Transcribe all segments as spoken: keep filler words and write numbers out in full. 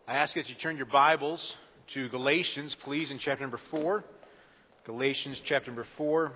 I ask you as you turn your Bibles to Galatians, please, in chapter number four. Galatians chapter number four.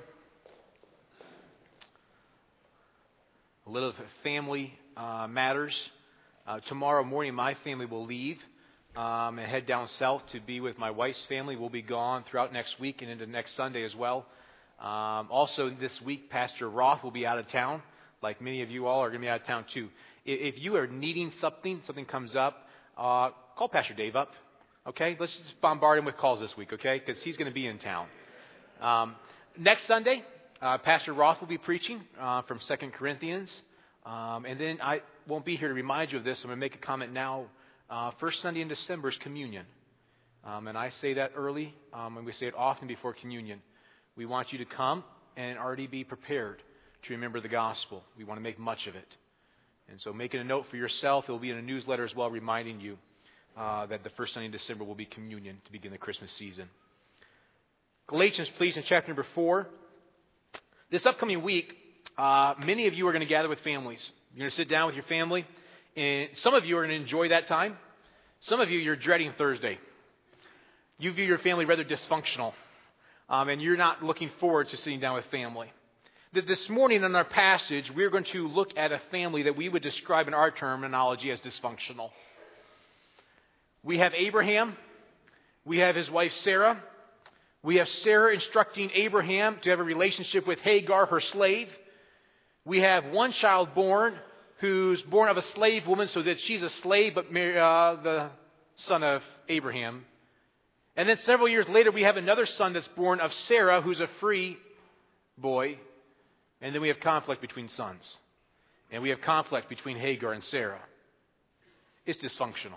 A little family uh, matters. Uh, tomorrow morning, my family will leave um, and head down south to be with my wife's family. We'll be gone throughout next week and into next Sunday as well. Um, also, this week, Pastor Roth will be out of town, like many of you all are going to be out of town too. If you are needing something, something comes up, uh, call Pastor Dave up. Okay, let's just bombard him with calls this week, okay? Because he's going to be in town. Um, next Sunday, uh, Pastor Roth will be preaching uh, from Second Corinthians. Um, and then I won't be here to remind you of this. I'm going to make a comment now. Uh, first Sunday in December is communion. Um, and I say that early, um, and we say it often before communion. We want you to come and already be prepared to remember the gospel. We want to make much of it. And so making a note for yourself, it will be in a newsletter as well, reminding you uh, that the first Sunday in December will be communion to begin the Christmas season. Galatians, please, in chapter number four. This upcoming week, uh, many of you are going to gather with families. You're going to sit down with your family, and some of you are going to enjoy that time. Some of you, you're dreading Thursday. You view your family rather dysfunctional, um, and you're not looking forward to sitting down with family. That this morning in our passage, we're going to look at a family that we would describe in our terminology as dysfunctional. We have Abraham. We have his wife Sarah. We have Sarah instructing Abraham to have a relationship with Hagar, her slave. We have one child born who's born of a slave woman so that she's a slave, but uh, the son of Abraham. And then several years later, we have another son that's born of Sarah, who's a free boy. And then we have conflict between sons. And we have conflict between Hagar and Sarah. It's dysfunctional.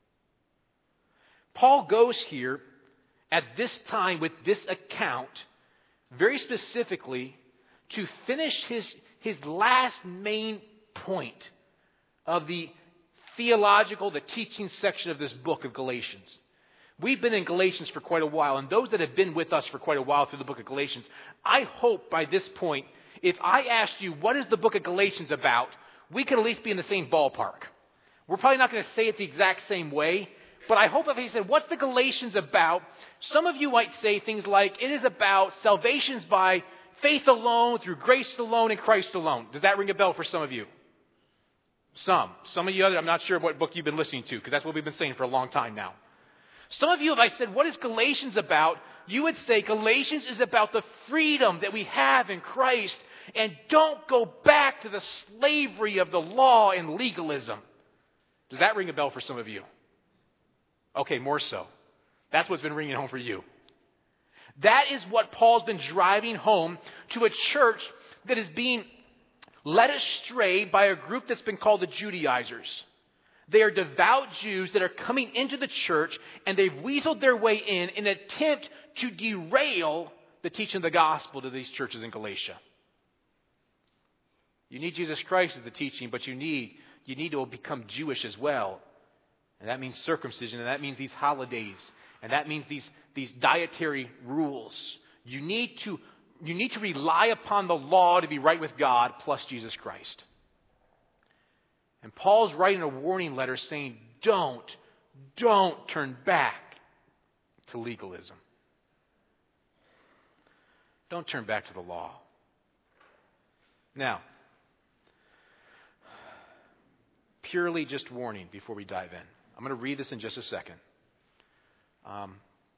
Paul goes here at this time with this account very specifically to finish his, his last main point of the theological, the teaching section of this book of Galatians. We've been in Galatians for quite a while, and those that have been with us for quite a while through the book of Galatians, I hope by this point, if I asked you, what is the book of Galatians about, we could at least be in the same ballpark. We're probably not going to say it the exact same way, but I hope if he said, what's the Galatians about? Some of you might say things like, it is about salvations by faith alone, through grace alone, and Christ alone. Does that ring a bell for some of you? Some. Some of you other, I'm not sure what book you've been listening to, because that's what we've been saying for a long time now. Some of you, if I said, what is Galatians about? You would say Galatians is about the freedom that we have in Christ, and don't go back to the slavery of the law and legalism. Does that ring a bell for some of you? Okay, more so. That's what's been ringing home for you. That is what Paul's been driving home to a church that is being led astray by a group that's been called the Judaizers. They are devout Jews that are coming into the church, and they've weaseled their way in in an attempt to derail the teaching of the gospel to these churches in Galatia. You need Jesus Christ as the teaching, but you need you need to become Jewish as well. And that means circumcision, and that means these holidays, and that means these, these dietary rules. You need to you need to rely upon the law to be right with God plus Jesus Christ. And Paul's writing a warning letter saying, don't, don't turn back to legalism. Don't turn back to the law. Now, purely just warning before we dive in. I'm going to read this in just a second. Um,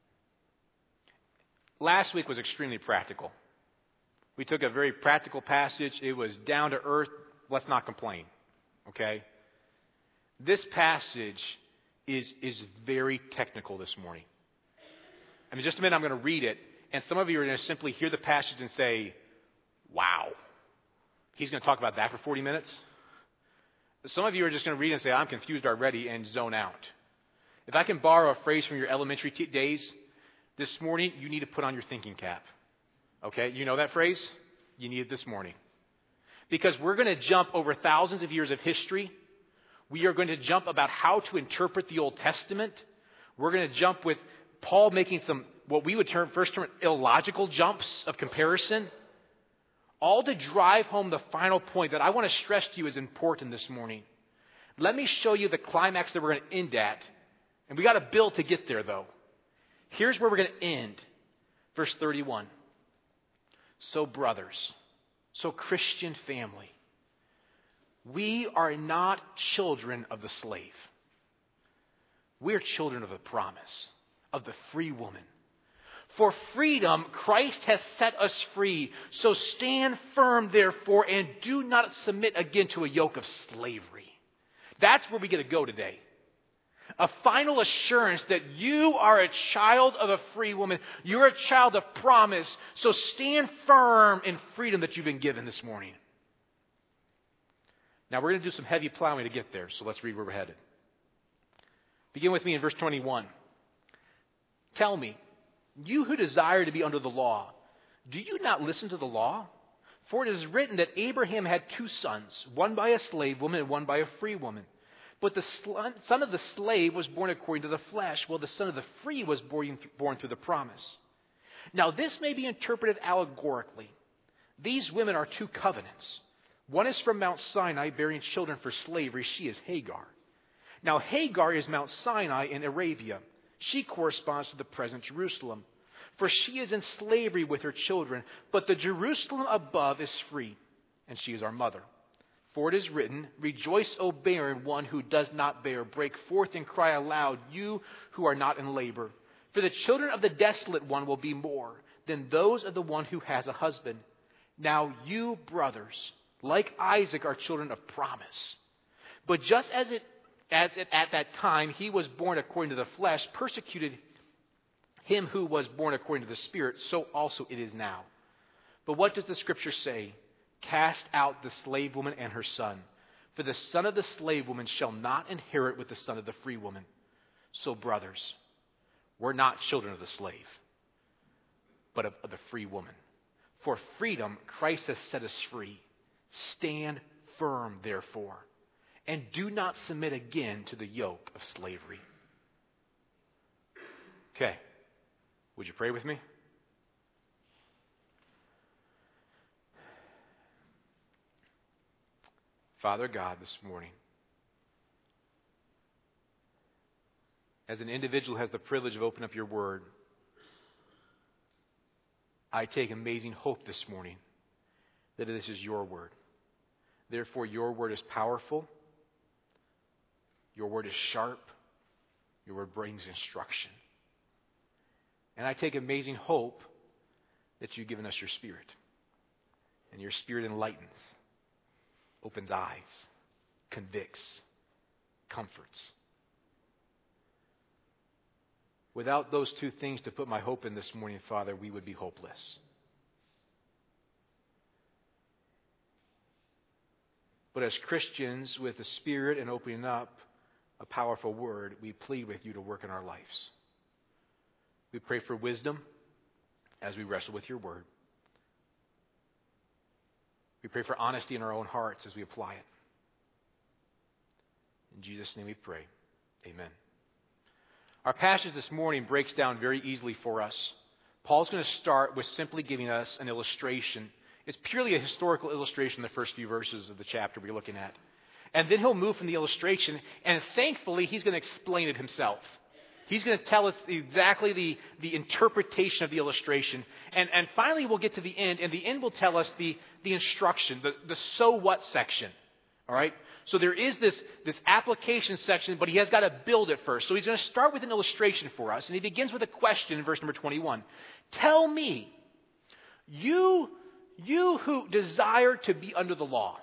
last week was extremely practical. We took a very practical passage. It was down to earth. Let's not complain. Okay? This passage is, is very technical this morning. I mean, just a minute, I'm going to read it, and some of you are going to simply hear the passage and say, wow. He's going to talk about that for forty minutes? Some of you are just going to read and say, I'm confused already, and zone out. If I can borrow a phrase from your elementary t- days, this morning, you need to put on your thinking cap. Okay? You know that phrase? You need it this morning. Because we're going to jump over thousands of years of history. We are going to jump about how to interpret the Old Testament. We're going to jump with Paul making some, what we would term, first term, illogical jumps of comparison. All to drive home the final point that I want to stress to you is important this morning. Let me show you the climax that we're going to end at, And we got to build to get there, though. Here's where we're going to end. Verse thirty-one. So, brothers, so Christian family, we are not children of the slave. We are children of the promise, of the free woman. For freedom, Christ has set us free. So stand firm, therefore, and do not submit again to a yoke of slavery. That's where we get to go today. A final assurance that you are a child of a free woman. You're a child of promise. So stand firm in freedom that you've been given this morning. Now we're going to do some heavy plowing to get there. So let's read where we're headed. Begin with me in verse twenty-one. Tell me, you who desire to be under the law, do you not listen to the law? For it is written that Abraham had two sons, one by a slave woman and one by a free woman. But the son of the slave was born according to the flesh, while the son of the free was born through the promise. Now this may be interpreted allegorically. These women are two covenants. One is from Mount Sinai, bearing children for slavery. She is Hagar. Now Hagar is Mount Sinai in Arabia. She corresponds to the present Jerusalem. For she is in slavery with her children, but the Jerusalem above is free, and she is our mother. For it is written, rejoice, O barren one who does not bear. Break forth and cry aloud, you who are not in labor. For the children of the desolate one will be more than those of the one who has a husband. Now you, brothers, like Isaac, are children of promise. But just as it as it, at that time he was born according to the flesh, persecuted him who was born according to the Spirit, so also it is now. But what does the Scripture say? Cast out the slave woman and her son. For the son of the slave woman shall not inherit with the son of the free woman. So, brothers, we're not children of the slave, but of, of the free woman. For freedom, Christ has set us free. Stand firm, therefore, and do not submit again to the yoke of slavery. Okay. Would you pray with me? Father God, this morning, as an individual who has the privilege of opening up your word, I take amazing hope this morning that this is your word. Therefore, your word is powerful. Your word is sharp. Your word brings instruction. And I take amazing hope that you've given us your Spirit. And your Spirit enlightens, opens eyes, convicts, comforts. Without those two things to put my hope in this morning, Father, we would be hopeless. But as Christians, with the Spirit and opening up a powerful word, we plead with you to work in our lives. We pray for wisdom as we wrestle with your word. We pray for honesty in our own hearts as we apply it. In Jesus' name we pray. Amen. Our passage this morning breaks down very easily for us. Paul's going to start with simply giving us an illustration. It's purely a historical illustration, the first few verses of the chapter we're looking at. And then he'll move from the illustration, and thankfully he's going to explain it himself. He's going to tell us exactly the, the interpretation of the illustration. And, and finally we'll get to the end, and the end will tell us the, the instruction, the, the so what section. All right? So there is this, this application section, but he has got to build it first. So he's going to start with an illustration for us, and he begins with a question in verse number twenty-one. Tell me, you, you who desire to be under the law.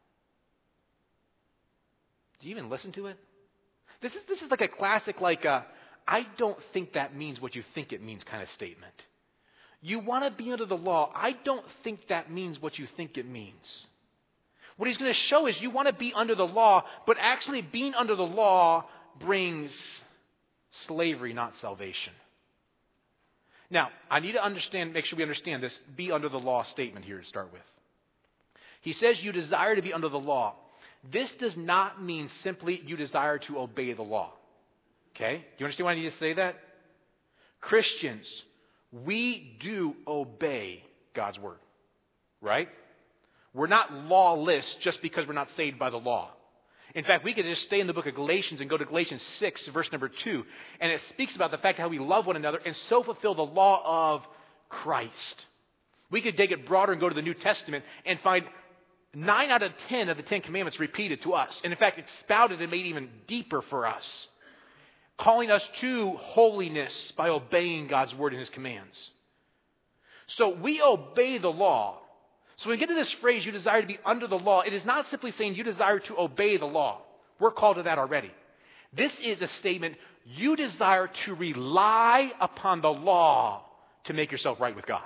Do you even listen to it? This is, this is like a classic, like a, I don't think that means what you think it means kind of statement. You want to be under the law. I don't think that means what you think it means. What he's going to show is you want to be under the law, but actually being under the law brings slavery, not salvation. Now, I need to understand, make sure we understand this be under the law statement here to start with. He says you desire to be under the law. This does not mean simply you desire to obey the law. Okay? Do you understand why I need to say that? Christians, we do obey God's word. Right? We're not lawless just because we're not saved by the law. In fact, we could just stay in the book of Galatians and go to Galatians six, verse number two, and it speaks about the fact how we love one another and so fulfill the law of Christ. We could take it broader and go to the New Testament and find nine out of ten of the Ten Commandments repeated to us. And in fact, expounded and made even deeper for us, calling us to holiness by obeying God's word and his commands. So we obey the law. So when we get to this phrase, you desire to be under the law, it is not simply saying you desire to obey the law. We're called to that already. This is a statement, you desire to rely upon the law to make yourself right with God.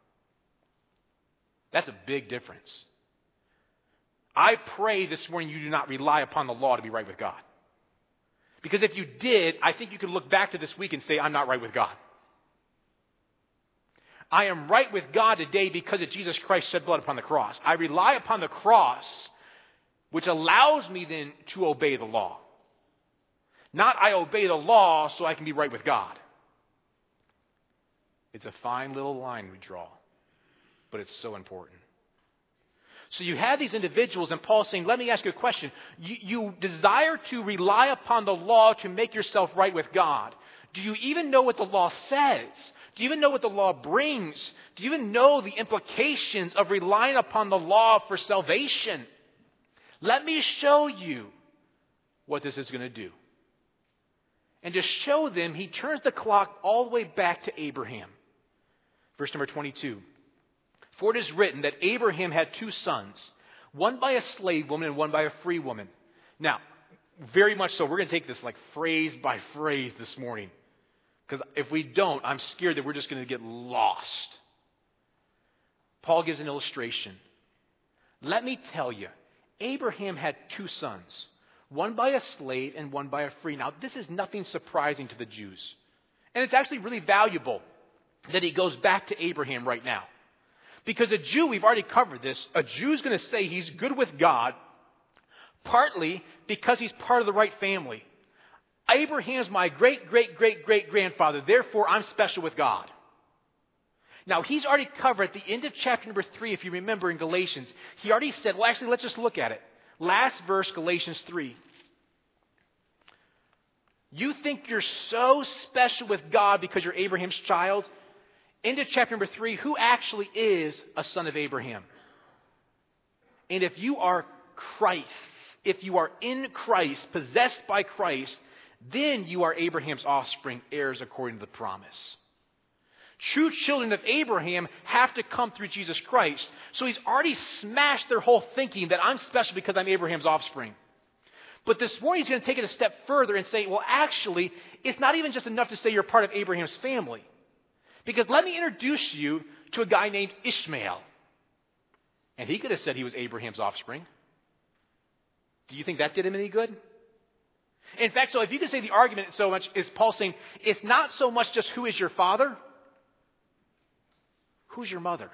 That's a big difference. I pray this morning you do not rely upon the law to be right with God. Because if you did, I think you could look back to this week and say, I'm not right with God. I am right with God today because of Jesus Christ shed blood upon the cross. I rely upon the cross, which allows me then to obey the law. Not I obey the law so I can be right with God. It's a fine little line we draw, but it's so important. So you have these individuals, and Paul's saying, let me ask you a question. You, you desire to rely upon the law to make yourself right with God. Do you even know what the law says? Do you even know what the law brings? Do you even know the implications of relying upon the law for salvation? Let me show you what this is going to do. And to show them, he turns the clock all the way back to Abraham. Verse number twenty-two. For it is written that Abraham had two sons, one by a slave woman and one by a free woman. Now, very much so, we're going to take this like phrase by phrase this morning. Because if we don't, I'm scared that we're just going to get lost. Paul gives an illustration. Let me tell you, Abraham had two sons, one by a slave and one by a free. Now, this is nothing surprising to the Jews. And it's actually really valuable that he goes back to Abraham right now. Because a Jew, we've already covered this, a Jew's going to say he's good with God, partly because he's part of the right family. Abraham's my great, great, great, great grandfather. Therefore, I'm special with God. Now, he's already covered at the end of chapter number three, if you remember in Galatians. He already said, well, actually, let's just look at it. Last verse, Galatians three. You think you're so special with God because you're Abraham's child? Into chapter number three, who actually is a son of Abraham? And if you are Christ, if you are in Christ, possessed by Christ, then you are Abraham's offspring, heirs according to the promise. True children of Abraham have to come through Jesus Christ. So he's already smashed their whole thinking that I'm special because I'm Abraham's offspring. But this morning he's going to take it a step further and say, well, actually, it's not even just enough to say you're part of Abraham's family. Because let me introduce you to a guy named Ishmael. And he could have said he was Abraham's offspring. Do you think that did him any good? In fact, so if you could say the argument so much is Paul saying, it's not so much just who is your father, who's your mother?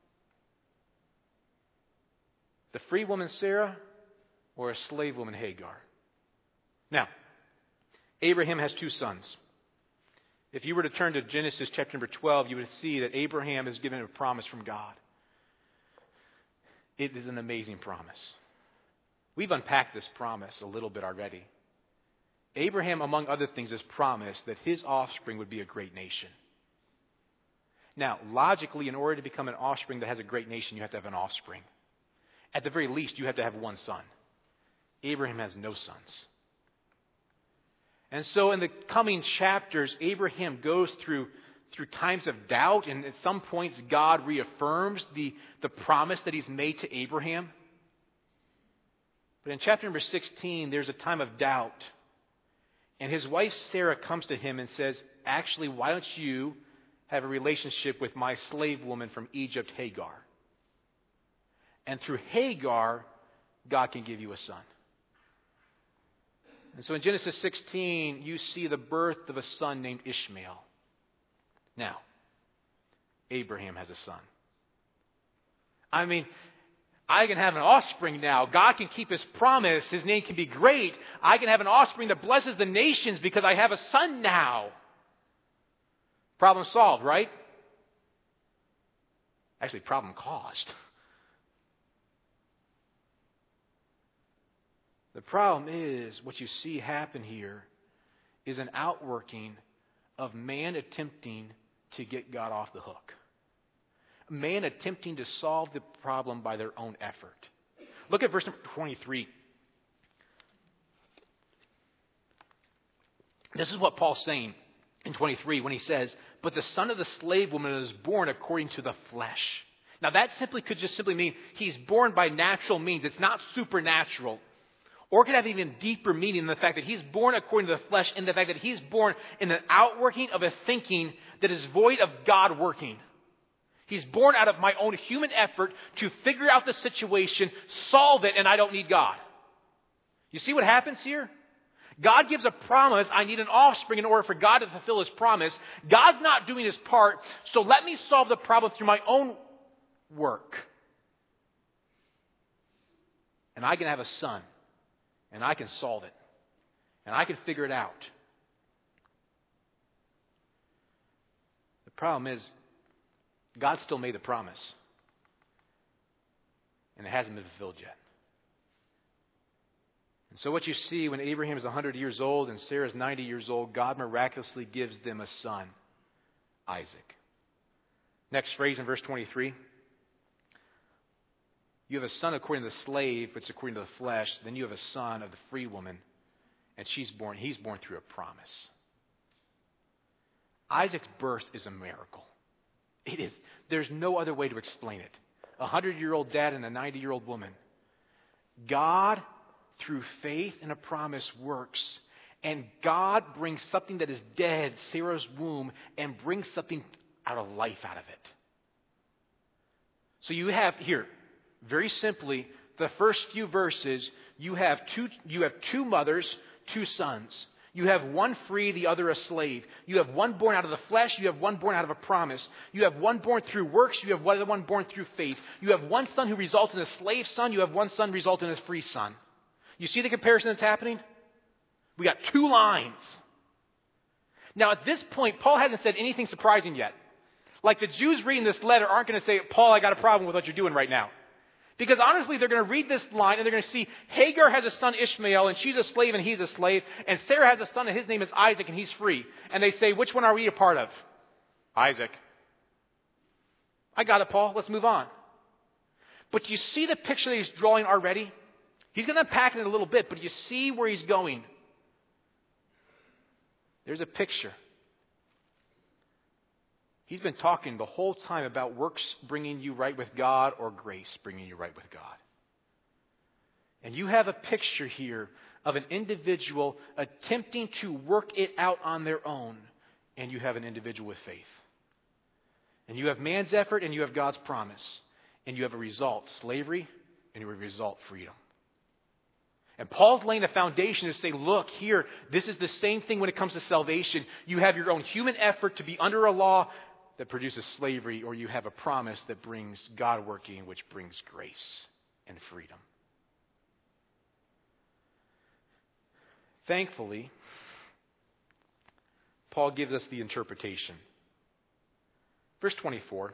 The free woman Sarah or a slave woman Hagar? Now, Abraham has two sons. If you were to turn to Genesis chapter number twelve, you would see that Abraham is given a promise from God. It is an amazing promise. We've unpacked this promise a little bit already. Abraham, among other things, has promised that his offspring would be a great nation. Now, logically, in order to become an offspring that has a great nation, you have to have an offspring. At the very least, you have to have one son. Abraham has no sons. And so in the coming chapters, Abraham goes through, through times of doubt, and at some points God reaffirms the, the promise that he's made to Abraham. But in chapter number sixteen, there's a time of doubt. And his wife Sarah comes to him and says, actually, why don't you have a relationship with my slave woman from Egypt, Hagar? And through Hagar, God can give you a son. And so in Genesis sixteen, you see the birth of a son named Ishmael. Now, Abraham has a son. I mean, I can have an offspring now. God can keep his promise. His name can be great. I can have an offspring that blesses the nations because I have a son now. Problem solved, right? Actually, problem caused. The problem is, what you see happen here is an outworking of man attempting to get God off the hook. Man attempting to solve the problem by their own effort. Look at verse number twenty-three. This is what Paul's saying in twenty-three when he says, "But the son of the slave woman is born according to the flesh." Now that simply could just simply mean he's born by natural means. It's not supernatural. Or it could have even deeper meaning in the fact that he's born according to the flesh, in the fact that he's born in an outworking of a thinking that is void of God working. He's born out of my own human effort to figure out the situation, solve it, and I don't need God. You see what happens here? God gives a promise. I need an offspring in order for God to fulfill His promise. God's not doing His part, so let me solve the problem through my own work. And I can have a son, and I can solve it, and I can figure it out. The problem is, God still made the promise, and it hasn't been fulfilled yet. And so what you see when Abraham is one hundred years old and Sarah is ninety years old, God miraculously gives them a son, Isaac. Next phrase in verse twenty-three. You have a son according to the slave, but it's according to the flesh. Then you have a son of the free woman, and she's born. He's born through a promise. Isaac's birth is a miracle. It is. There's no other way to explain it. A hundred-year-old dad and a ninety-year-old woman. God, through faith and a promise, works. And God brings something that is dead, Sarah's womb, and brings something out of life out of it. So you have here, very simply, the first few verses, you have two, you have two mothers, two sons. You have one free, the other a slave. You have one born out of the flesh. You have one born out of a promise. You have one born through works. You have one born through faith. You have one son who results in a slave son. You have one son resulting in a free son. You see the comparison that's happening? We got two lines. Now at this point, Paul hasn't said anything surprising yet. Like the Jews reading this letter aren't going to say, Paul, I got a problem with what you're doing right now. Because honestly, they're going to read this line and they're going to see Hagar has a son Ishmael and she's a slave and he's a slave. And Sarah has a son and his name is Isaac and he's free. And they say, which one are we a part of? Isaac. I got it, Paul. Let's move on. But you see the picture that he's drawing already? He's going to unpack it in a little bit, but you see where he's going. There's a picture. He's been talking the whole time about works bringing you right with God or grace bringing you right with God. And you have a picture here of an individual attempting to work it out on their own, and you have an individual with faith. And you have man's effort and you have God's promise. And you have a result, slavery, and you have a result, freedom. And Paul's laying a foundation to say, look, here, this is the same thing when it comes to salvation. You have your own human effort to be under a law that produces slavery, or you have a promise that brings God working, which brings grace and freedom. Thankfully, Paul gives us the interpretation. Verse twenty-four.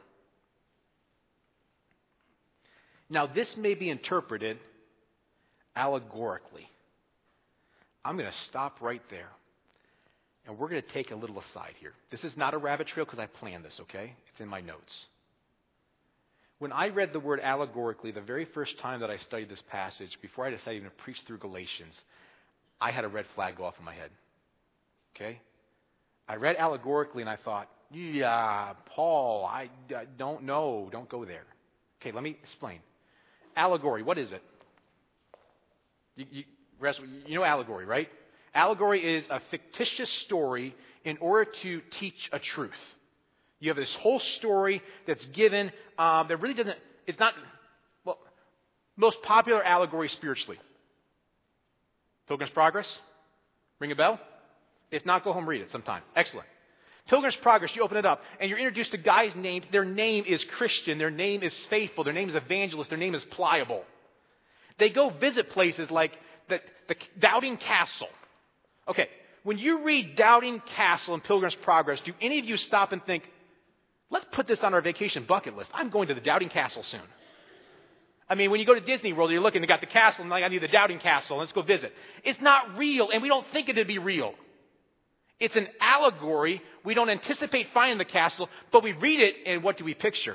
Now this may be interpreted allegorically. I'm going to stop right there. And we're going to take a little aside here. This is not a rabbit trail because I planned this, okay? It's in my notes. When I read the word allegorically, the very first time that I studied this passage, before I decided to preach through Galatians, I had a red flag go off in my head. Okay? I read allegorically and I thought, yeah, Paul, I, I don't know. Don't go there. Okay, let me explain. Allegory, what is it? You, you, you know allegory, right? Allegory is a fictitious story in order to teach a truth. You have this whole story that's given um, that really doesn't, it's not, well, most popular allegory spiritually. Pilgrim's Progress? Ring a bell? If not, go home and read it sometime. Excellent. Pilgrim's Progress, you open it up, and you're introduced to guys named, their name is Christian, their name is Faithful, their name is Evangelist, their name is Pliable. They go visit places like the, the Doubting Castle. Okay, when you read Doubting Castle and Pilgrim's Progress, do any of you stop and think, let's put this on our vacation bucket list. I'm going to the Doubting Castle soon. I mean, when you go to Disney World, you're looking, they got the castle, and like, I need the doubting castle, let's go visit. It's not real, and we don't think it to be real. It's an allegory. We don't anticipate finding the castle, but we read it, and what do we picture?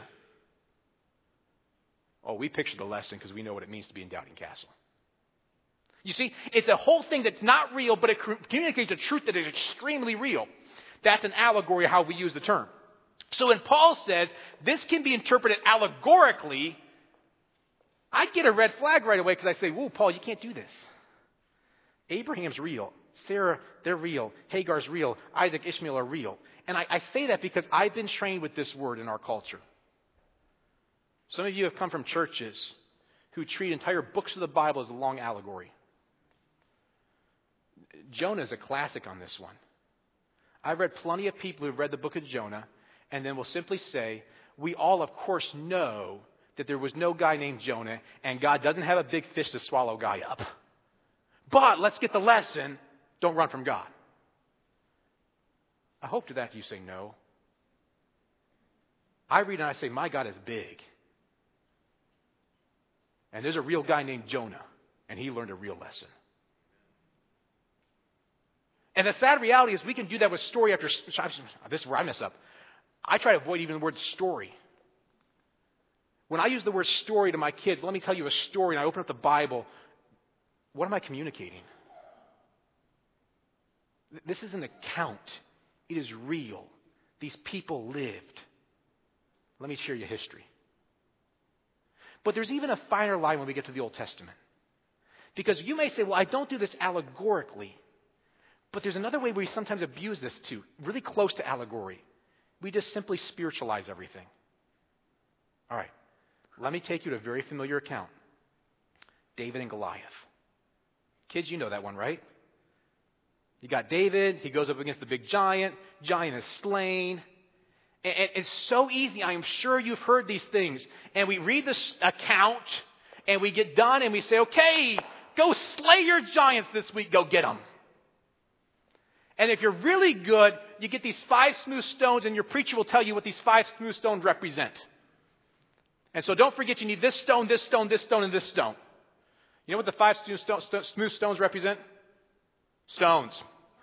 Oh, we picture the lesson because we know what it means to be in Doubting Castle. You see, it's a whole thing that's not real, but it communicates a truth that is extremely real. That's an allegory, how we use the term. So when Paul says this can be interpreted allegorically, I get a red flag right away because I say, whoa, Paul, you can't do this. Abraham's real. Sarah, they're real. Hagar's real. Isaac, Ishmael are real. And I, I say that because I've been trained with this word in our culture. Some of you have come from churches who treat entire books of the Bible as a long allegory. Jonah is a classic on this one. I've read plenty of people who've read the book of Jonah and then will simply say, we all, of course, know that there was no guy named Jonah and God doesn't have a big fish to swallow guy up. But let's get the lesson. Don't run from God. I hope to that you say no. I read and I say, my God is big. And there's a real guy named Jonah, and he learned a real lesson. And the sad reality is we can do that with story after story. This is where I mess up. I try to avoid even the word story. When I use the word story to my kids, let me tell you a story, and I open up the Bible, what am I communicating? This is an account. It is real. These people lived. Let me share you history. But there's even a finer line when we get to the Old Testament. Because you may say, well, I don't do this allegorically. But there's another way we sometimes abuse this too, really close to allegory. We just simply spiritualize everything. All right, let me take you to a very familiar account. David and Goliath. Kids, you know that one, right? You got David, he goes up against the big giant, giant is slain. And it's so easy, I am sure you've heard these things. And we read this account, and we get done, and we say, okay, go slay your giants this week, go get them. And if you're really good, you get these five smooth stones, and your preacher will tell you what these five smooth stones represent. And so don't forget, you need this stone, this stone, this stone, and this stone. You know what the five smooth stones represent? Stones.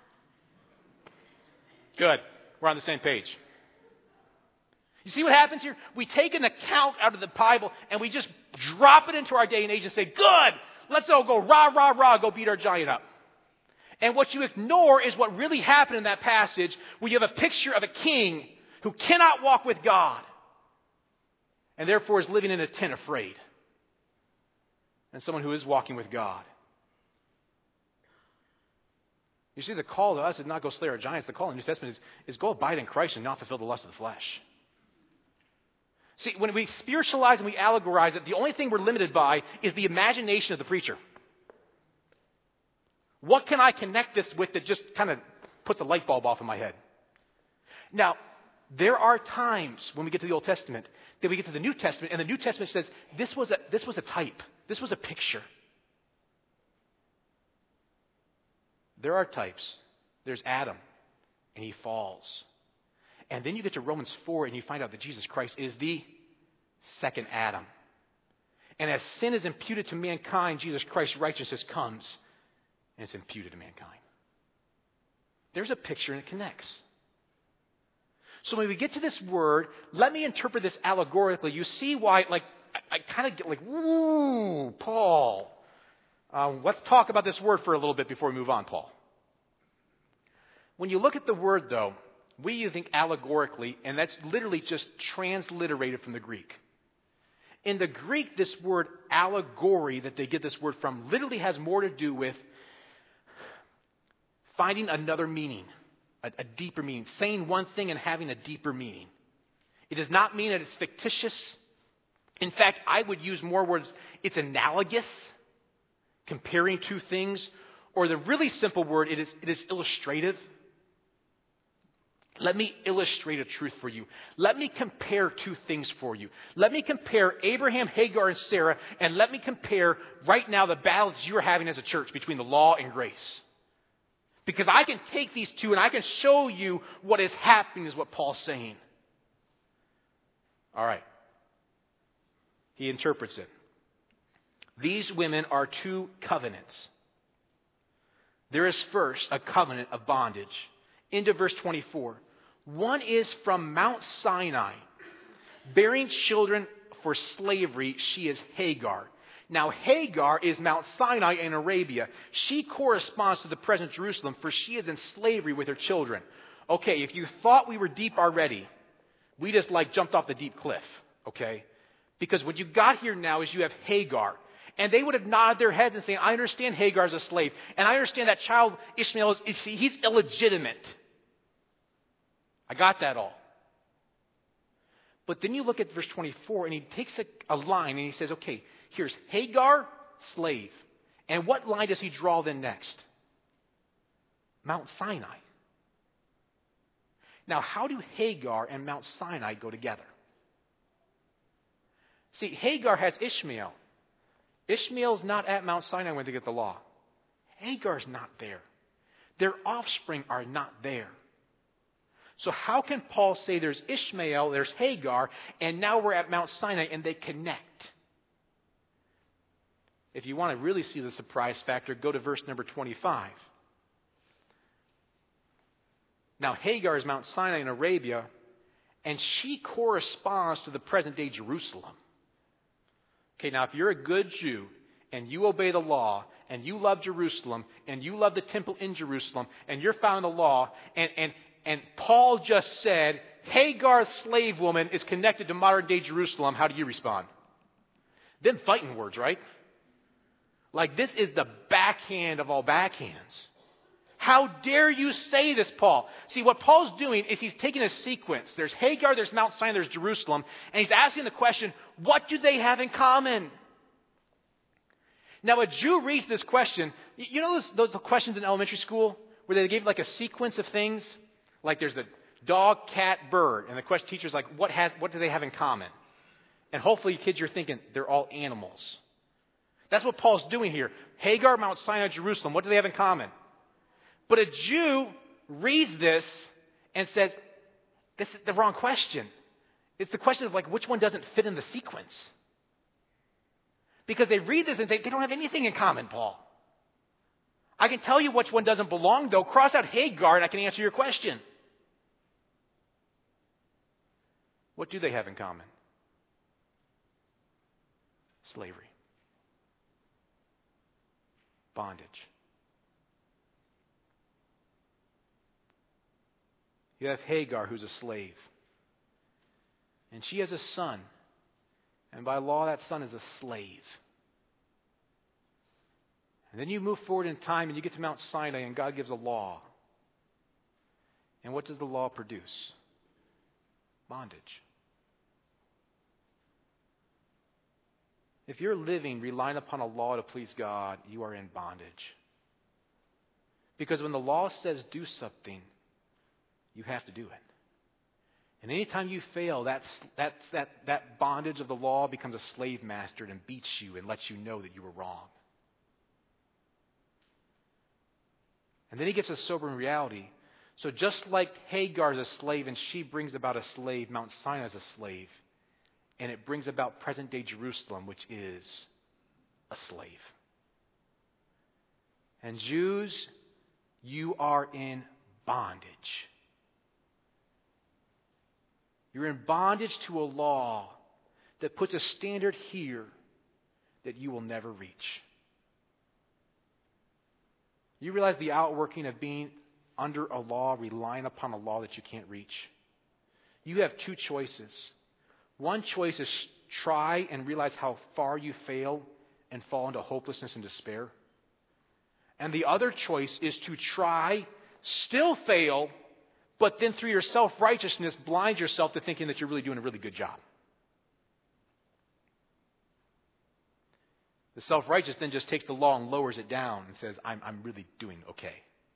Good. We're on the same page. You see what happens here? We take an account out of the Bible and we just drop it into our day and age and say, good, let's all go rah, rah, rah, go beat our giant up. And what you ignore is what really happened in that passage where you have a picture of a king who cannot walk with God and therefore is living in a tent afraid. And someone who is walking with God. You see, the call to us is not go slay our giants. The call in the New Testament is, is go abide in Christ and not fulfill the lust of the flesh. See, when we spiritualize and we allegorize it, the only thing we're limited by is the imagination of the preacher. What can I connect this with that just kind of puts a light bulb off in my head? Now, there are times when we get to the Old Testament that we get to the New Testament, and the New Testament says this was a, this was a type. This was a picture. There are types. There's Adam, and he falls. And then you get to Romans four, and you find out that Jesus Christ is the second Adam. And as sin is imputed to mankind, Jesus Christ's righteousness comes, and it's imputed to mankind. There's a picture, and it connects. So when we get to this word, let me interpret this allegorically. You see why, like, I, I kind of get like, woo, Paul. Um, let's talk about this word for a little bit before we move on, Paul. When you look at the word, though, we you think allegorically, and that's literally just transliterated from the Greek. In the Greek, this word allegory that they get this word from literally has more to do with finding another meaning, a, a deeper meaning, saying one thing and having a deeper meaning. It does not mean that it's fictitious. In fact, I would use more words, it's analogous, comparing two things, or the really simple word, it is, it is illustrative. Let me illustrate a truth for you. Let me compare two things for you. Let me compare Abraham, Hagar, and Sarah, and let me compare right now the battles you're having as a church between the law and grace. Because I can take these two and I can show you what is happening is what Paul's saying. All right. He interprets it. These women are two covenants. There is first a covenant of bondage. Into verse twenty-four. One is from Mount Sinai, bearing children for slavery. She is Hagar. Now Hagar is Mount Sinai in Arabia. She corresponds to the present Jerusalem, for she is in slavery with her children. Okay, if you thought we were deep already, we just like jumped off the deep cliff, okay? Because what you got here now is you have Hagar. And they would have nodded their heads and saying, I understand Hagar is a slave. And I understand that child Ishmael, is, is he's illegitimate. I got that all. But then you look at verse twenty-four, and he takes a, a line and he says, okay, here's Hagar, slave. And what line does he draw then next? Mount Sinai. Now, how do Hagar and Mount Sinai go together? See, Hagar has Ishmael. Ishmael's not at Mount Sinai when they get the law. Hagar's not there. Their offspring are not there. So how can Paul say there's Ishmael, there's Hagar, and now we're at Mount Sinai and they connect? If you want to really see the surprise factor, go to verse number twenty-five. Now Hagar is Mount Sinai in Arabia, and she corresponds to the present day Jerusalem. Okay, now if you're a good Jew and you obey the law and you love Jerusalem and you love the temple in Jerusalem and you're following the law and, and, and Paul just said, Hagar, slave woman, is connected to modern day Jerusalem, how do you respond? Them fighting words, right? Like this is the backhand of all backhands. How dare you say this, Paul? See, what Paul's doing is he's taking a sequence. There's Hagar, there's Mount Sinai, there's Jerusalem. And he's asking the question, what do they have in common? Now, a Jew reads this question. You know those, those questions in elementary school where they gave like a sequence of things? Like there's the dog, cat, bird. And the question teacher's like, what, has, what do they have in common? And hopefully, kids, you're thinking, they're all animals. That's what Paul's doing here. Hagar, Mount Sinai, Jerusalem. What do they have in common? But a Jew reads this and says, this is the wrong question. It's the question of like, which one doesn't fit in the sequence? Because they read this and think, they don't have anything in common, Paul. I can tell you which one doesn't belong, though. Cross out Hagar and I can answer your question. What do they have in common? Slavery. Bondage. You have Hagar, who's a slave. And she has a son. And by law, that son is a slave. And then you move forward in time and you get to Mount Sinai and God gives a law. And what does the law produce? Bondage. If you're living relying upon a law to please God, you are in bondage. Because when the law says do something, you have to do it. And anytime you fail, that's, that, that, that bondage of the law becomes a slave master and beats you and lets you know that you were wrong. And then he gets a sobering reality. So just like Hagar is a slave and she brings about a slave, Mount Sinai is a slave. And it brings about present-day Jerusalem, which is a slave. And Jews, you are in bondage. You're in bondage to a law that puts a standard here that you will never reach. You realize the outworking of being under a law, relying upon a law that you can't reach? You have two choices. One choice is try and realize how far you fail and fall into hopelessness and despair. And the other choice is to try, still fail, but then through your self-righteousness, blind yourself to thinking that you're really doing a really good job. The self-righteous then just takes the law and lowers it down and says, I'm, I'm really doing okay.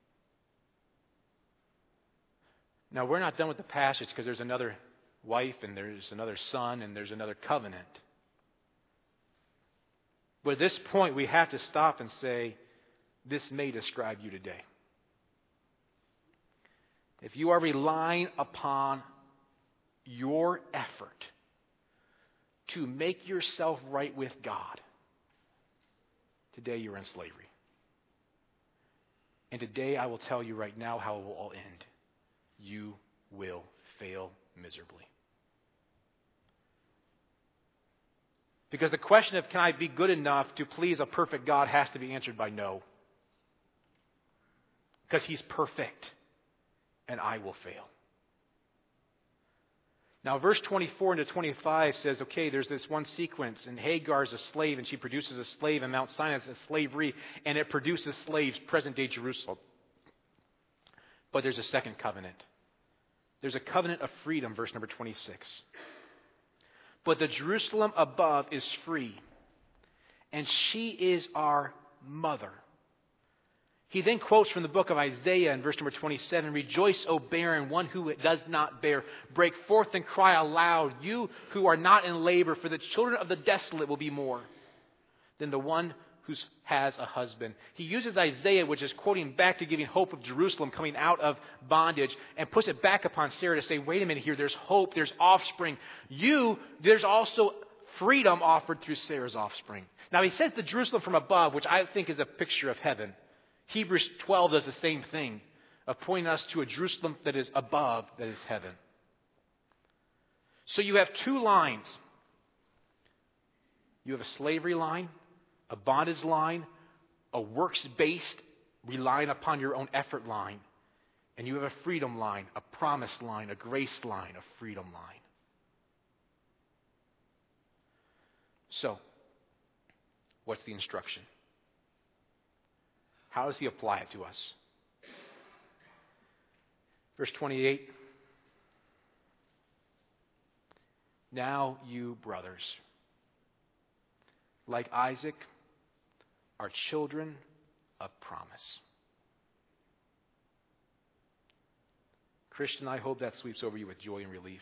Now, we're not done with the passage because there's another wife and there's another son and there's another covenant. But at this point, we have to stop and say, this may describe you today. If you are relying upon your effort to make yourself right with God, Today you're in slavery. And today I will tell you right now how it will all end. You will fail miserably. Because the question of can I be good enough to please a perfect God has to be answered by no. Because He's perfect and I will fail. Now, verse twenty-four into twenty-five says, okay, there's this one sequence, and Hagar is a slave, and she produces a slave, and Mount Sinai is a slavery, and it produces slaves, present-day Jerusalem. But there's a second covenant. There's a covenant of freedom, verse number twenty-six. But the Jerusalem above is free, and she is our mother. He then quotes from the book of Isaiah in verse number twenty-seven, Rejoice, O barren, one who does not bear. Break forth and cry aloud, you who are not in labor, for the children of the desolate will be more than the one who has a husband. He uses Isaiah, which is quoting back to giving hope of Jerusalem coming out of bondage, and puts it back upon Sarah to say, wait a minute here, there's hope, there's offspring. You, there's also freedom offered through Sarah's offspring. Now he says the Jerusalem from above, which I think is a picture of heaven. Hebrews twelve does the same thing of pointing us to a Jerusalem that is above, that is heaven. So you have two lines. You have a slavery line, a bondage line, a works-based, relying upon your own effort line. And you have a freedom line, a promise line, a grace line, a freedom line. So, what's the instruction? How does he apply it to us? Verse twenty-eight. Now you brothers, like Isaac, are children of promise. Christian, I hope that sweeps over you with joy and relief.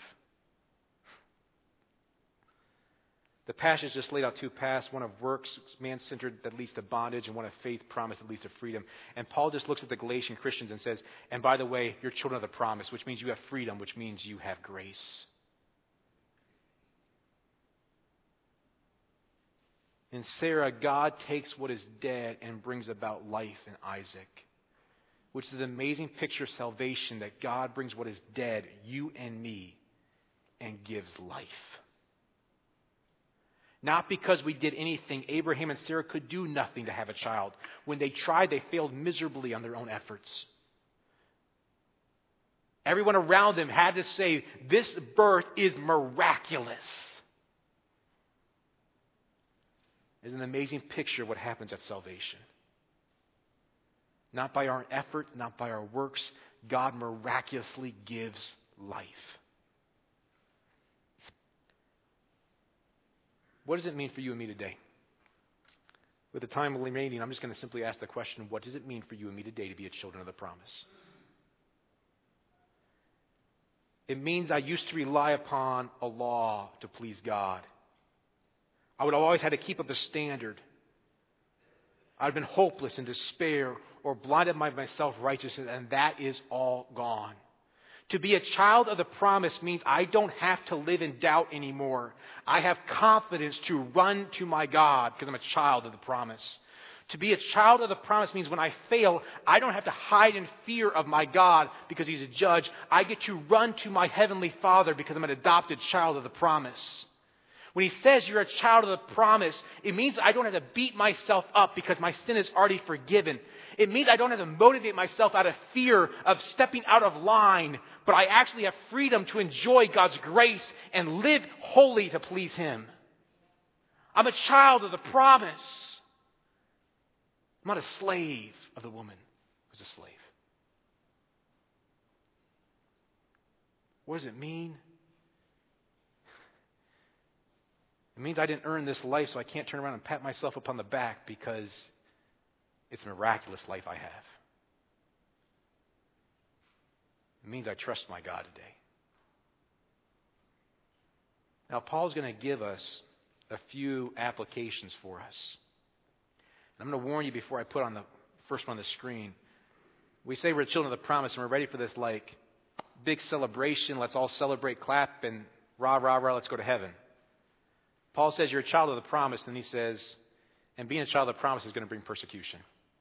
The passage just laid out two paths, one of works, man-centered that leads to bondage, and one of faith, promise that leads to freedom. And Paul just looks at the Galatian Christians and says, and by the way, you're children of the promise, which means you have freedom, which means you have grace. In Sarah, God takes what is dead and brings about life in Isaac, which is an amazing picture of salvation, that God brings what is dead, you and me, and gives life. Not because we did anything. Abraham and Sarah could do nothing to have a child. When they tried, they failed miserably on their own efforts. Everyone around them had to say, this birth is miraculous. It's an amazing picture of what happens at salvation. Not by our effort, not by our works. God miraculously gives life. What does it mean for you and me today? With the time remaining, I'm just going to simply ask the question, what does it mean for you and me today to be a children of the promise? It means I used to rely upon a law to please God. I would have always had to keep up a standard. I'd have been hopeless in despair or blinded by my self-righteousness, and that is all gone. To be a child of the promise means I don't have to live in doubt anymore. I have confidence to run to my God because I'm a child of the promise. To be a child of the promise means when I fail, I don't have to hide in fear of my God because He's a judge. I get to run to my Heavenly Father because I'm an adopted child of the promise. When He says you're a child of the promise, it means I don't have to beat myself up because my sin is already forgiven. It means I don't have to motivate myself out of fear of stepping out of line, but I actually have freedom to enjoy God's grace and live holy to please Him. I'm a child of the promise. I'm not a slave of the woman who's a slave. What does it mean? It means I didn't earn this life, so I can't turn around and pat myself upon the back because it's a miraculous life I have. It means I trust my God today. Now, Paul's going to give us a few applications for us. I'm going to warn you before I put on the first one on the screen. We say we're children of the promise and we're ready for this like big celebration. Let's all celebrate, clap, and rah, rah, rah, let's go to heaven. Paul says you're a child of the promise, and he says, And being a child of the promise is going to bring persecution.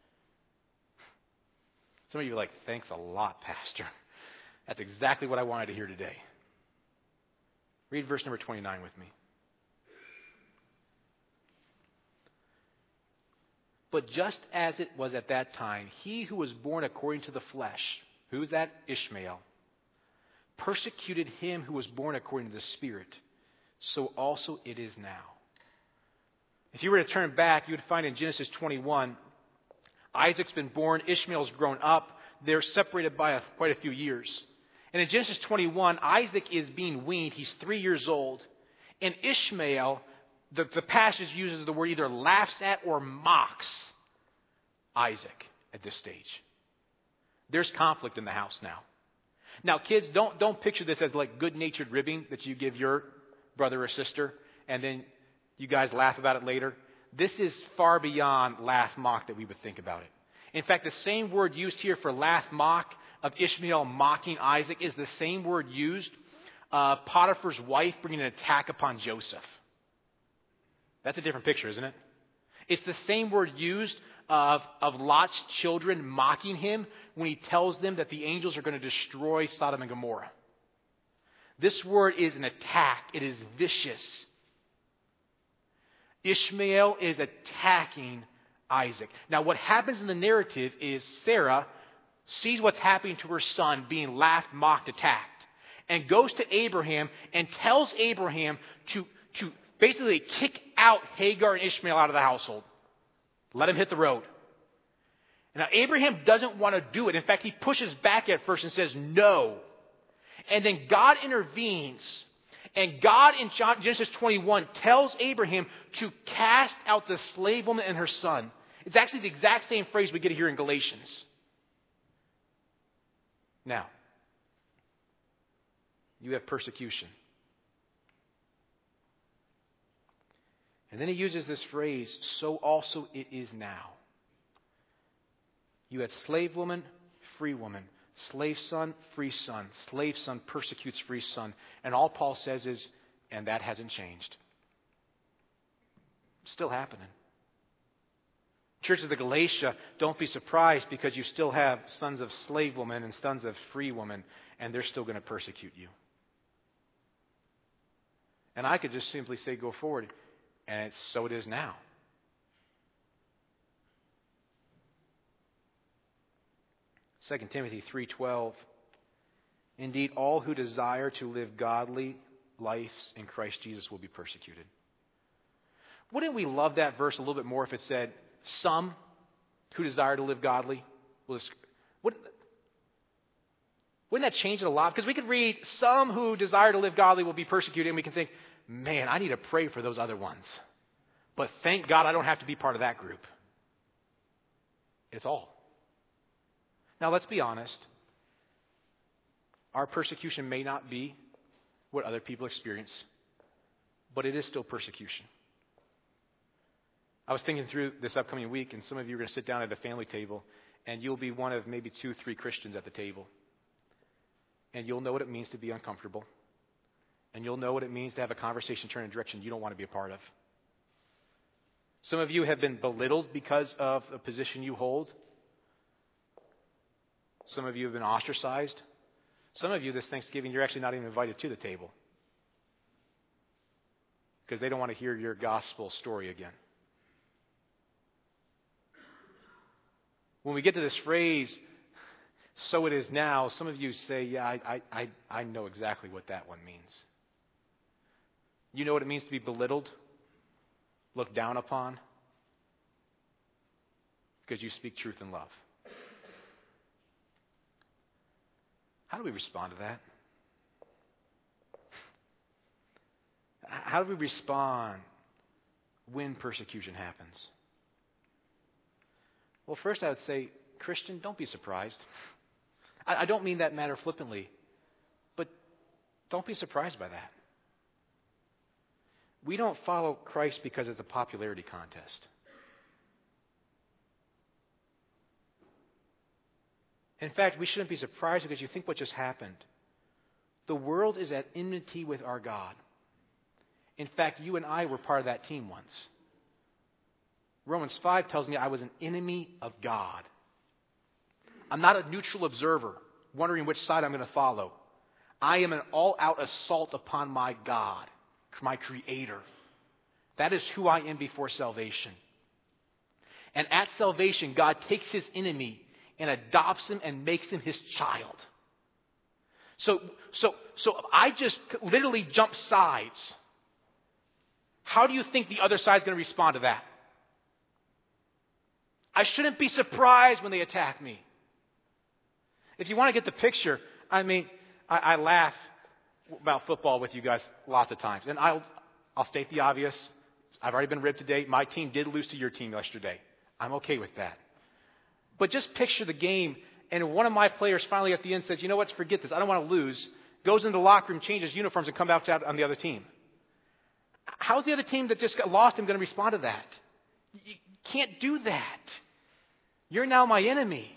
Some of you are like, thanks a lot, Pastor. That's exactly what I wanted to hear today. Read verse number twenty-nine with me. But just as it was at that time, he who was born according to the flesh, who is that? Ishmael, persecuted him who was born according to the Spirit. So also it is now. If you were to turn back, you would find in Genesis twenty-one, Isaac's been born, Ishmael's grown up. They're separated by a, quite a few years. And in Genesis twenty-one, Isaac is being weaned. He's three years old. And Ishmael, the, the passage uses the word either laughs at or mocks Isaac at this stage. There's conflict in the house now. Now, kids, don't, don't picture this as like good-natured ribbing that you give your brother or sister, and then you guys laugh about it later. This is far beyond laugh, mock that we would think about it. In fact, the same word used here for laugh, mock of Ishmael mocking Isaac is the same word used of Potiphar's wife bringing an attack upon Joseph. That's a different picture, isn't it? It's the same word used of, of Lot's children mocking him when he tells them that the angels are going to destroy Sodom and Gomorrah. This word is an attack. It is vicious. Ishmael is attacking Isaac. Now, what happens in the narrative is Sarah sees what's happening to her son being laughed, mocked, attacked, and goes to Abraham and tells Abraham to, to basically kick out Hagar and Ishmael out of the household. Let him hit the road. Now, Abraham doesn't want to do it. In fact, he pushes back at first and says, no. And then God intervenes. And God in Genesis twenty-one tells Abraham to cast out the slave woman and her son. It's actually the exact same phrase we get here in Galatians. Now, you have persecution. And then he uses this phrase, so also it is now. You had slave woman, free woman. Slave son, free son. Slave son persecutes free son. And all Paul says is, and that hasn't changed. Still happening. Church of the Galatia, don't be surprised because you still have sons of slave women and sons of free women, and they're still going to persecute you. And I could just simply say, go forward. And it's, so it is now. Second Timothy three twelve. Indeed, all who desire to live godly lives in Christ Jesus will be persecuted. Wouldn't we love that verse a little bit more if it said, some who desire to live godly will... Wouldn't, wouldn't that change it a lot? Because we could read, some who desire to live godly will be persecuted, and we can think, man, I need to pray for those other ones. But thank God I don't have to be part of that group. It's all. Now, let's be honest. Our persecution may not be what other people experience, but it is still persecution. I was thinking through this upcoming week, and some of you are going to sit down at a family table, and you'll be one of maybe two, three Christians at the table. And you'll know what it means to be uncomfortable. And you'll know what it means to have a conversation turn in a direction you don't want to be a part of. Some of you have been belittled because of a position you hold. Some of you have been ostracized. Some of you this Thanksgiving, you're actually not even invited to the table. Because they don't want to hear your gospel story again. When we get to this phrase, so it is now, some of you say, yeah, I, I, I know exactly what that one means. You know what it means to be belittled, looked down upon, because you speak truth in love. How do we respond to that? How do we respond when persecution happens? Well, first I would say, Christian, don't be surprised. I, I don't mean that matter flippantly, but don't be surprised by that. We don't follow Christ because it's a popularity contest. In fact, we shouldn't be surprised because you think what just happened. The world is at enmity with our God. In fact, you and I were part of that team once. Romans five tells me I was an enemy of God. I'm not a neutral observer, wondering which side I'm going to follow. I am an all-out assault upon my God, my Creator. That is who I am before salvation. And at salvation, God takes his enemy and adopts him and makes him his child. So, so, so I just literally jump sides. How do you think the other side is going to respond to that? I shouldn't be surprised when they attack me. If you want to get the picture, I mean, I, I laugh about football with you guys lots of times. And I'll, I'll state the obvious. I've already been ribbed today. My team did lose to your team yesterday. I'm okay with that. But just picture the game, and one of my players finally at the end says, you know what, forget this. I don't want to lose. Goes into the locker room, changes uniforms, and comes out on the other team. How's the other team that just got lost him going to respond to that? You can't do that. You're now my enemy.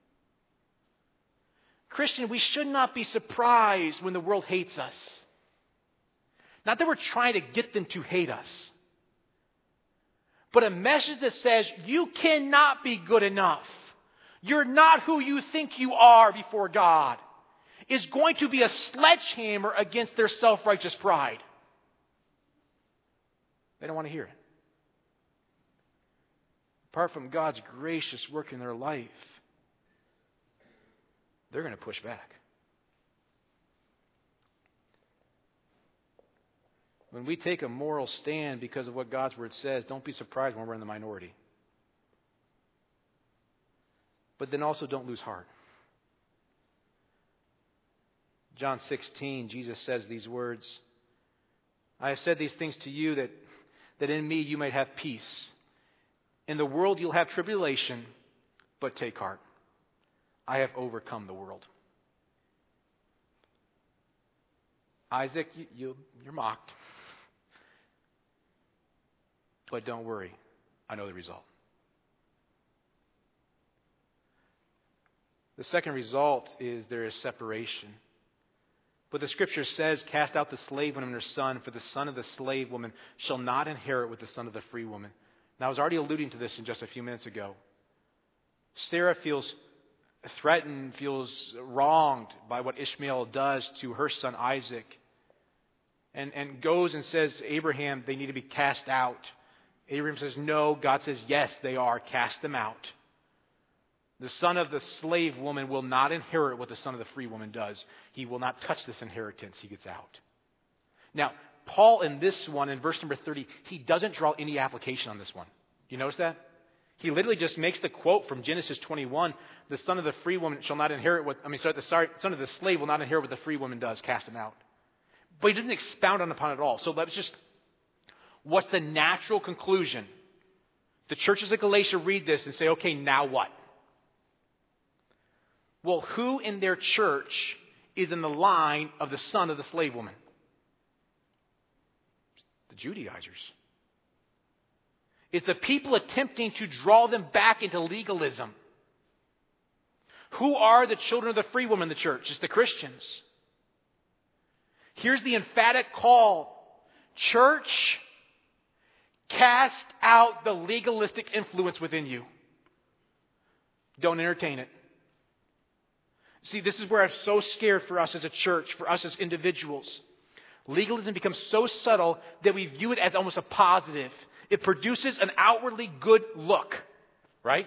Christian, we should not be surprised when the world hates us. Not that we're trying to get them to hate us, but a message that says you cannot be good enough. You're not who you think you are before God, is going to be a sledgehammer against their self-righteous pride. They don't want to hear it. Apart from God's gracious work in their life, they're going to push back. When we take a moral stand because of what God's Word says, don't be surprised when we're in the minority. But then also don't lose heart. John sixteen, Jesus says these words, I have said these things to you that, that in me you might have peace. In the world you'll have tribulation, but take heart. I have overcome the world. Isaac, you, you, you're mocked. But don't worry, I know the result. The second result is there is separation. But the Scripture says, cast out the slave woman and her son, for the son of the slave woman shall not inherit with the son of the free woman. Now, I was already alluding to this in just a few minutes ago. Sarah feels threatened, feels wronged by what Ishmael does to her son Isaac. And, and goes and says to Abraham, they need to be cast out. Abraham says, no. God says, yes, they are. Cast them out. The son of the slave woman will not inherit what the son of the free woman does. He will not touch this inheritance. He gets out. Now, Paul in this one, in verse number thirty, he doesn't draw any application on this one. You notice that? He literally just makes the quote from Genesis twenty-one, the son of the free woman shall not inherit what, I mean, sorry, the sorry, son of the slave will not inherit what the free woman does, cast him out. But he doesn't expound on upon it at all. So let's just, what's the natural conclusion? The churches of Galatia read this and say, okay, now what? Well, who in their church is in the line of the son of the slave woman? The Judaizers. It's the people attempting to draw them back into legalism. Who are the children of the free woman in the church? It's the Christians. Here's the emphatic call. Church, cast out the legalistic influence within you. Don't entertain it. See, this is where I'm so scared for us as a church, for us as individuals. Legalism becomes so subtle that we view it as almost a positive. It produces an outwardly good look, right?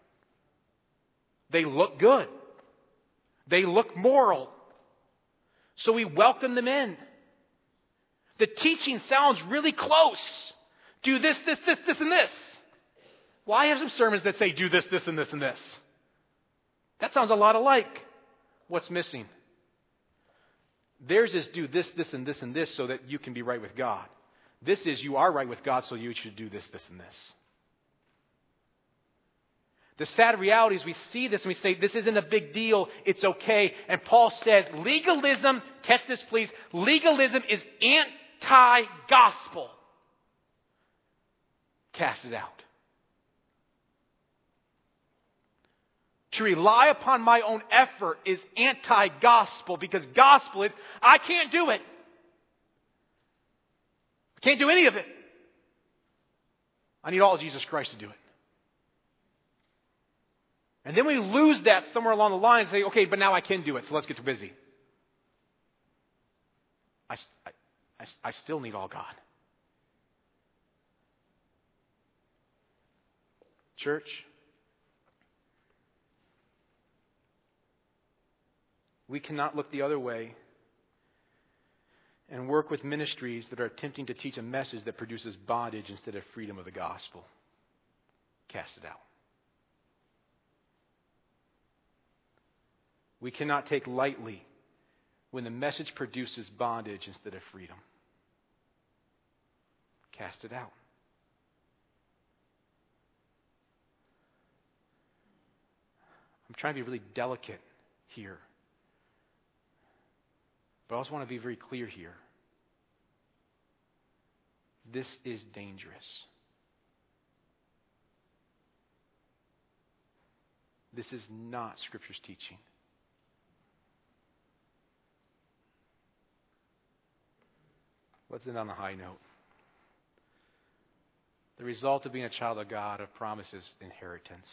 They look good. They look moral. So we welcome them in. The teaching sounds really close. Do this, this, this, this, and this. Well, I have some sermons that say do this, this, and this, and this. That sounds a lot alike. What's missing? Theirs is do this, this, and this, and this so that you can be right with God. This is you are right with God, so you should do this, this, and this. The sad reality is we see this and we say, this isn't a big deal, it's okay. And Paul says, legalism, test this please, legalism is anti-gospel. Cast it out. To rely upon my own effort is anti-gospel because gospel is, I can't do it. I can't do any of it. I need all of Jesus Christ to do it. And then we lose that somewhere along the line and say, okay, but now I can do it, so let's get too busy. I, I, I still need all God. Church, we cannot look the other way and work with ministries that are attempting to teach a message that produces bondage instead of freedom of the gospel. Cast it out. We cannot take lightly when the message produces bondage instead of freedom. Cast it out. I'm trying to be really delicate here. But I also want to be very clear here. This is dangerous. This is not Scripture's teaching. Let's end on a high note. The result of being a child of God of promise is inheritance.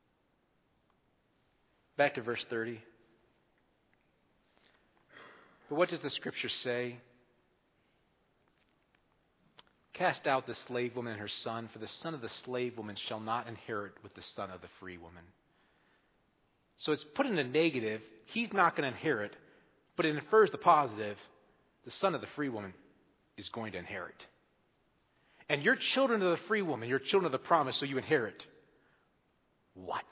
Back to verse thirty. But what does the Scripture say? Cast out the slave woman and her son, for the son of the slave woman shall not inherit with the son of the free woman. So it's put in a negative. He's not going to inherit, but it infers the positive. The son of the free woman is going to inherit. And you're children of the free woman. You're children of the promise, so you inherit. What?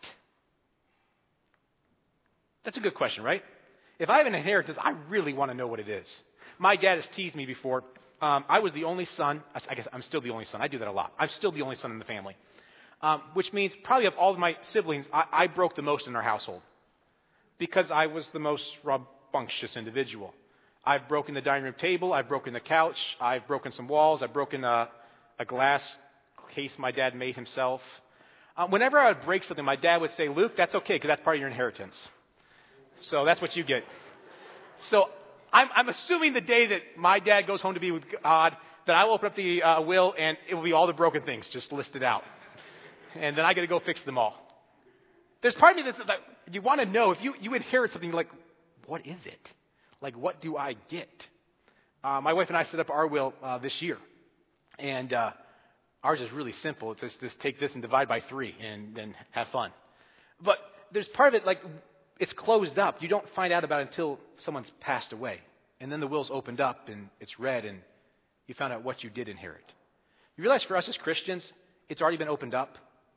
That's a good question, right? If I have an inheritance, I really want to know what it is. My dad has teased me before. Um, I was the only son. I guess I'm still the only son. I do that a lot. I'm still the only son in the family. Um, which means probably of all of my siblings, I, I broke the most in our household. Because I was the most rambunctious individual. I've broken the dining room table. I've broken the couch. I've broken some walls. I've broken a, a glass case my dad made himself. Uh, whenever I would break something, my dad would say, Luke, that's okay because that's part of your inheritance. So that's what you get. So I'm, I'm assuming the day that my dad goes home to be with God, that I will open up the uh, will and it will be all the broken things just listed out. And then I got to go fix them all. There's part of me that's like, you want to know, if you, you inherit something, like, what is it? Like, what do I get? Uh, my wife and I set up our will uh, this year. And uh, ours is really simple. It's just, just take this and divide by three and then have fun. But there's part of it, like, it's closed up. You don't find out about it until someone's passed away. And then the will's opened up and it's read and you found out what you did inherit. You realize for us as Christians, it's already been opened up.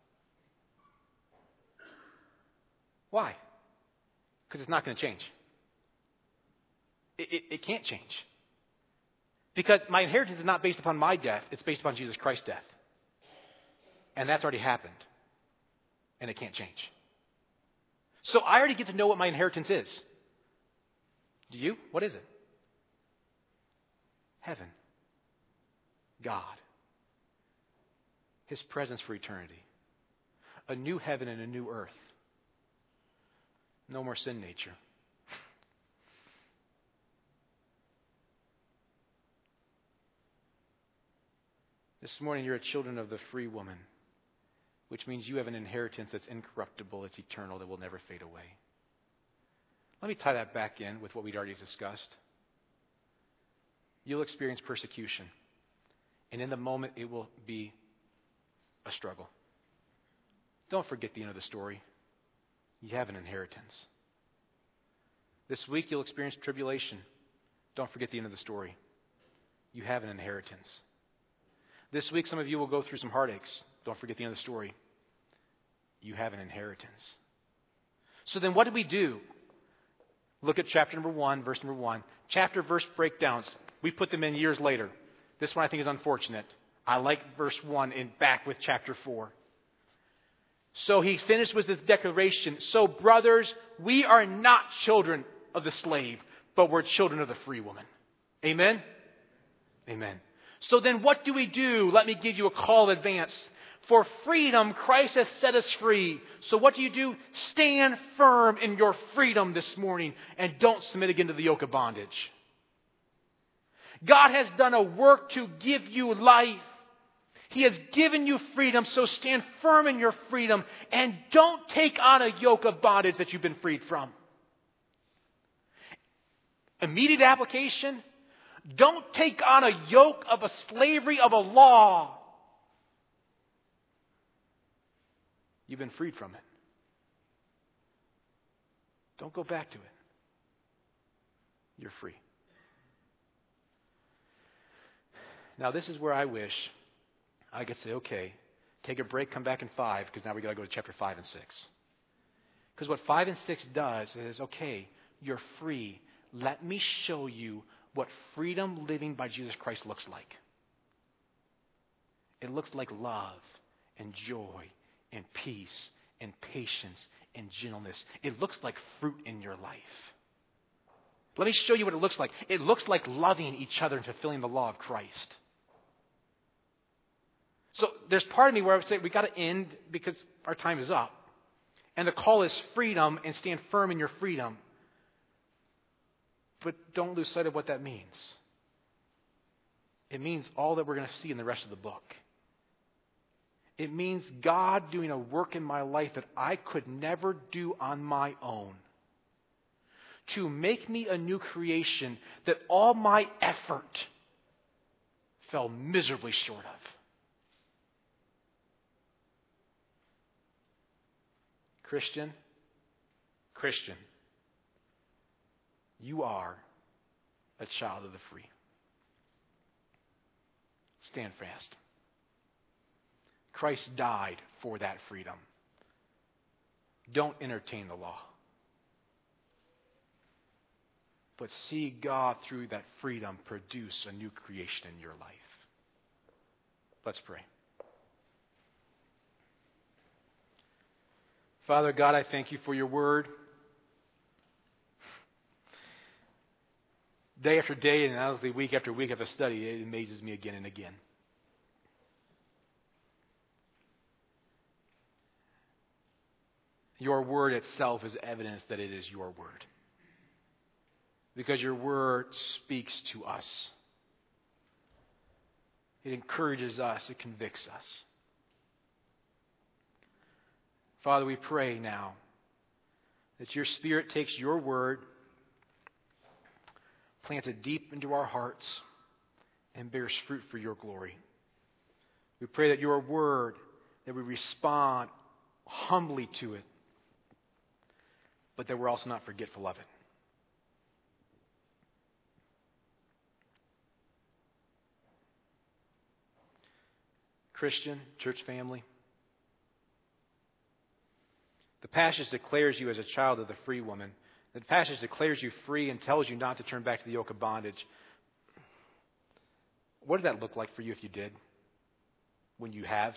Why? Because it's not going to change. It, it, it can't change. Because my inheritance is not based upon my death. It's based upon Jesus Christ's death. And that's already happened. And it can't change. So I already get to know what my inheritance is. Do you? What is it? Heaven. God. His presence for eternity. A new heaven and a new earth. No more sin nature. This morning you're a children of the free woman, which means you have an inheritance that's incorruptible, it's eternal, that will never fade away. Let me tie that back in with what we'd already discussed. You'll experience persecution, and in the moment it will be a struggle. Don't forget the end of the story. You have an inheritance. This week you'll experience tribulation. Don't forget the end of the story. You have an inheritance. This week some of you will go through some heartaches. Don't forget the end of the story. You have an inheritance. So then what do we do? Look at chapter number one, verse number one. Chapter verse breakdowns. We put them in years later. This one I think is unfortunate. I like verse one in back with chapter four. So he finished with this declaration. So brothers, we are not children of the slave, but we're children of the free woman. Amen? Amen. So then what do we do? Let me give you a call in advance. For freedom, Christ has set us free. So what do you do? Stand firm in your freedom this morning and don't submit again to the yoke of bondage. God has done a work to give you life. He has given you freedom, so stand firm in your freedom and don't take on a yoke of bondage that you've been freed from. Immediate application, don't take on a yoke of a slavery of a law. You've been freed from it. Don't go back to it. You're free. Now, this is where I wish I could say, okay, take a break, come back in five, because now we got to go to chapter five and six. Because what five and six does is, okay, you're free. Let me show you what freedom living by Jesus Christ looks like. It looks like love and joy and peace and patience and gentleness. It looks like fruit in your life. Let me show you what it looks like. It looks like loving each other and fulfilling the law of Christ. So there's part of me where I would say we got to end because our time is up. And the call is freedom and stand firm in your freedom. But don't lose sight of what that means. It means all that we're going to see in the rest of the book. It means God doing a work in my life that I could never do on my own. To make me a new creation that all my effort fell miserably short of. Christian, Christian, you are a child of the free. Stand fast. Christ died for that freedom. Don't entertain the law. But see God through that freedom produce a new creation in your life. Let's pray. Father God, I thank you for your word. Day after day, and honestly week after week after study, it amazes me again and again. Your word itself is evidence that it is your word. Because your word speaks to us. It encourages us. It convicts us. Father, we pray now that your Spirit takes your word, plants it deep into our hearts, and bears fruit for your glory. We pray that your word, that we respond humbly to it, but that we're also not forgetful of it. Christian, church family, the passage declares you as a child of the free woman. The passage declares you free and tells you not to turn back to the yoke of bondage. What did that look like for you if you did? When you have?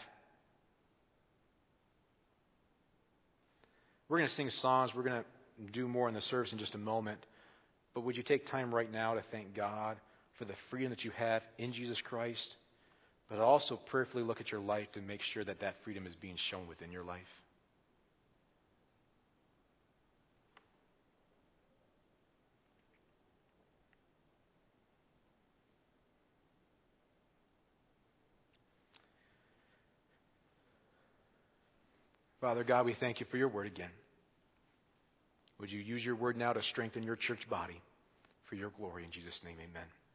We're going to sing songs. We're going to do more in the service in just a moment. But would you take time right now to thank God for the freedom that you have in Jesus Christ? But also prayerfully look at your life to make sure that that freedom is being shown within your life. Father God, we thank you for your word again. Would you use your word now to strengthen your church body for your glory? In Jesus' name, amen.